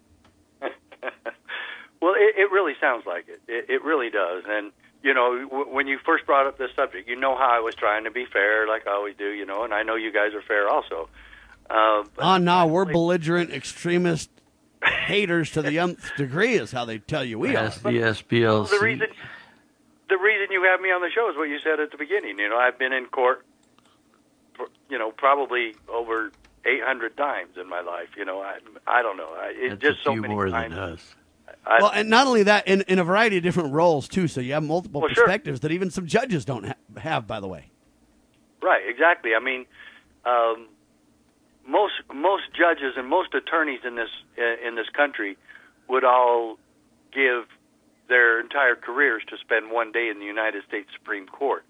Well, it, it really sounds like it. it. It really does. And, you know, w- when you first brought up this subject, you know how I was trying to be fair, like I always do, you know, and I know you guys are fair also. Uh, but oh, no, we're belligerent, extremist haters to the nth degree is how they tell you we That's are. the S P L C. The reason, the reason you have me on the show is what you said at the beginning. You know, I've been in court you know, probably over eight hundred times in my life. You know, I I don't know. I, it's That's just a so few many more times. than us. I, well, and not only that, in, in a variety of different roles, too, so you have multiple well, sure. perspectives that even some judges don't ha- have, by the way. Right, exactly. I mean, um, most most judges and most attorneys in this in this country would all give their entire careers to spend one day in the United States Supreme Court.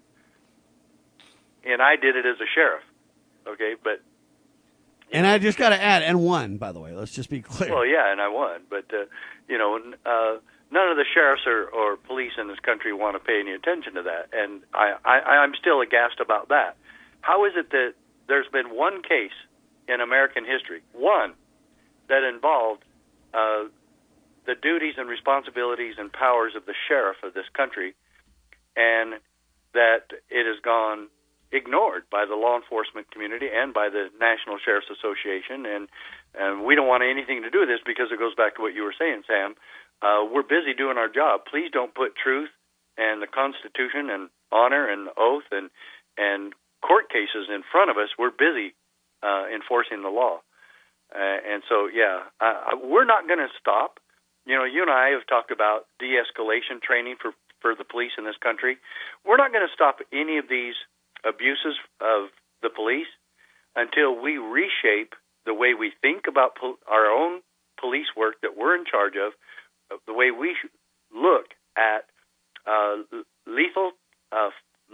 And I did it as a sheriff, okay? But and I just got to add, and won, by the way. Let's just be clear. Well, yeah, and I won. But, uh, you know, uh, none of the sheriffs or, or police in this country want to pay any attention to that. And I, I, I'm still aghast about that. How is it that there's been one case in American history, one, that involved uh, the duties and responsibilities and powers of the sheriff of this country, and that it has gone ignored by the law enforcement community and by the National Sheriff's Association, and, and we don't want anything to do with this because it goes back to what you were saying, Sam. Uh, we're busy doing our job. Please don't put truth and the Constitution and honor and oath and and court cases in front of us. We're busy uh, enforcing the law. Uh, and so, yeah, uh, we're not going to stop. You know, you and I have talked about de-escalation training for, for the police in this country. We're not going to stop any of these abuses of the police until we reshape the way we think about pol- our own police work that we're in charge of, the way we look at uh, lethal uh,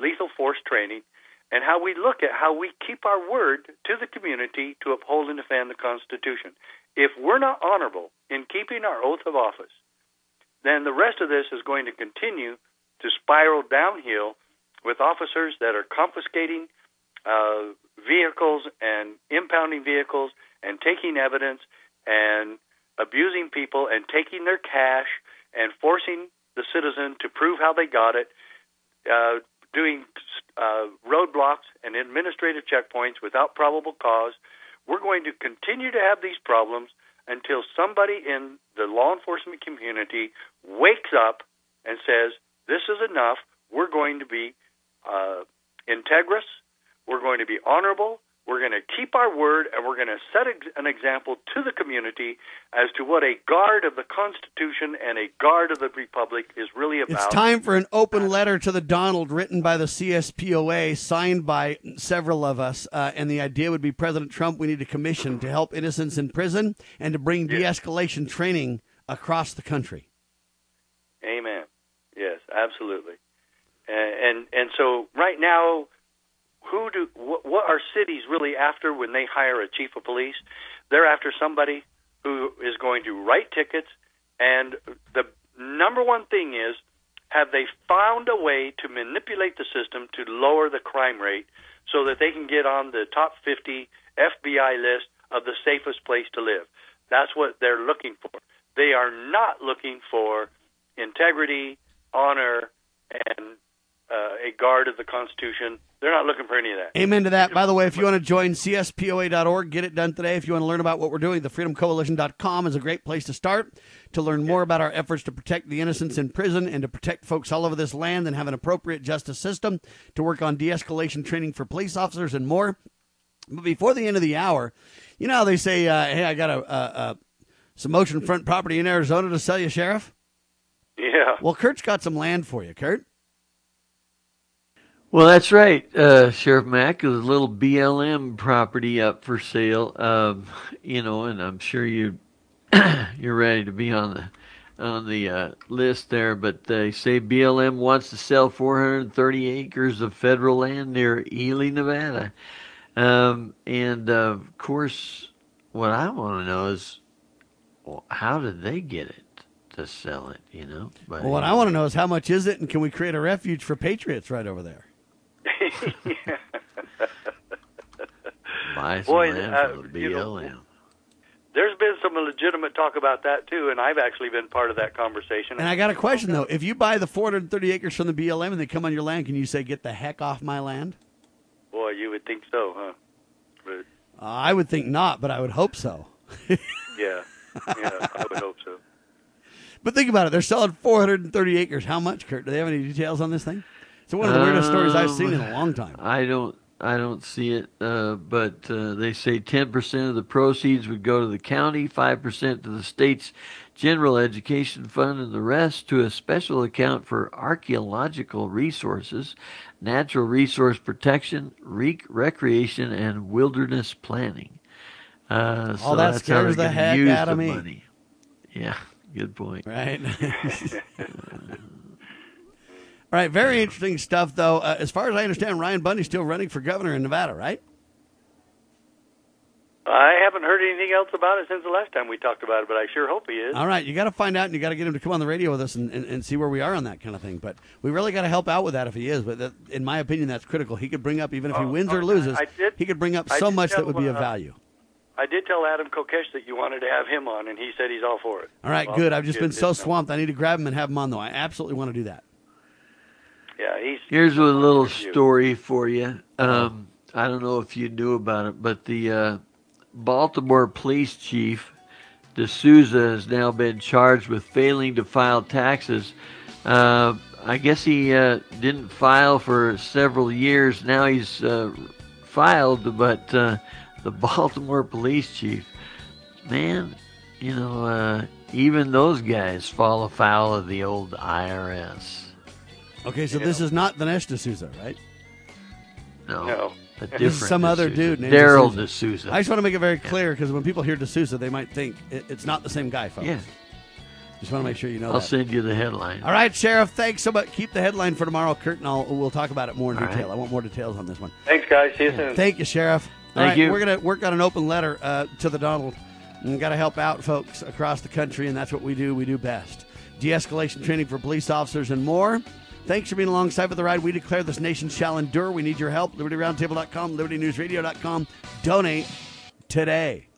lethal force training, and how we look at how we keep our word to the community to uphold and defend the Constitution. If we're not honorable in keeping our oath of office, then the rest of this is going to continue to spiral downhill with officers that are confiscating uh, vehicles and impounding vehicles and taking evidence and abusing people and taking their cash and forcing the citizen to prove how they got it, uh, doing uh, roadblocks and administrative checkpoints without probable cause. We're going to continue to have these problems until somebody in the law enforcement community wakes up and says, this is enough. We're going to be uh, integrous. We're going to be honorable. We're going to keep our word, and we're going to set ex- an example to the community as to what a guard of the Constitution and a guard of the Republic is really about. It's time for an open letter to the Donald written by the C S P O A, signed by several of us, uh, and the idea would be President Trump, we need a commission to help innocents in prison and to bring de-escalation training across the country. Amen. Yes, absolutely. And and, and so right now, Who do what, what are cities really after when they hire a chief of police? They're after somebody who is going to write tickets, and the number one thing is, have they found a way to manipulate the system to lower the crime rate so that they can get on the top fifty F B I list of the safest place to live? That's what they're looking for. They are not looking for integrity, honor, and uh, a guard of the Constitution. They're not looking for any of that. Amen to that. By the way, if you want to join C S P O A dot org, get it done today. If you want to learn about what we're doing, the freedom coalition dot com is a great place to start to learn more about our efforts to protect the innocents in prison and to protect folks all over this land and have an appropriate justice system, to work on de-escalation training for police officers and more. But before the end of the hour, you know how they say, uh, hey, I got a, a, a some oceanfront property in Arizona to sell you, Sheriff? Yeah. Well, Kurt's got some land for you, Kurt. Well, that's right, uh, Sheriff Mack. There's a little B L M property up for sale, um, you know, and I'm sure you you're ready to be on the on the uh, list there. But they say B L M wants to sell four hundred thirty acres of federal land near Ely, Nevada, um, and uh, of course, what I want to know is, well, how did they get it to sell it? You know. But, well, what I want to know is how much is it, and can we create a refuge for patriots right over there? Buy some Boy, land uh, for the B L M. You know, there's been some legitimate talk about that too, and I've actually been part of that conversation. And I got a question though: if you buy the four hundred thirty acres from the B L M and they come on your land, can you say, "Get the heck off my land"? Boy, you would think so, huh? But, uh, I would think not, but I would hope so. yeah, yeah, I would hope so. But think about it: they're selling four hundred thirty acres. How much, Kurt? Do they have any details on this thing? It's one of the weirdest stories I've seen in a long time. I don't, I don't see it, uh, but uh, they say ten percent of the proceeds would go to the county, five percent to the state's general education fund, and the rest to a special account for archaeological resources, natural resource protection, rec- recreation, and wilderness planning. Uh, so All that that's scares how the heck use out of the me. Money. Yeah, good point. Right. All right, very interesting stuff, though. Uh, as far as I understand, Ryan Bundy's still running for governor in Nevada, right? I haven't heard anything else about it since the last time we talked about it, but I sure hope he is. All right, you got to find out, and you got to get him to come on the radio with us and, and, and see where we are on that kind of thing. But we really got to help out with that if he is. But that, in my opinion, that's critical. He could bring up, even if he Oh, wins oh, or loses, I did- he could bring up I so did much that tell, would be of uh, value. I did tell Adam Kokesh that you wanted to have him on, and he said he's all for it. All right, Well, good. I've just it- been so it's- swamped. I need to grab him and have him on, though. I absolutely want to do that. Yeah, he's. Here's a little you. story for you. Um, I don't know if you knew about it, but the uh, Baltimore police chief, D'Souza, has now been charged with failing to file taxes. Uh, I guess he uh, didn't file for several years. Now he's uh, filed, but uh, the Baltimore police chief, man, you know, uh, even those guys fall afoul of the old I R S. Okay, so this is not Dinesh D'Souza, right? No. No. A This is different some other D'Souza. dude named Daryl D'Souza. D'Souza. I just want to make it very clear because when people hear D'Souza, they might think it, it's not the same guy, folks. Yeah. Just want to make sure you know I'll that. I'll send you the headline. All right, Sheriff, thanks so much. Keep the headline for tomorrow, Kurt, and I'll, we'll talk about it more in All detail. right. I want more details on this one. Thanks, guys. See you soon. Thank you, Sheriff. All Thank right, you. We're going to work on an open letter uh, to the Donald. We've got to help out folks across the country, and that's what we do. We do best. De-escalation training for police officers and more. Thanks for being alongside with the ride. We declare this nation shall endure. We need your help. Liberty Roundtable dot com, Liberty News Radio dot com. Donate today.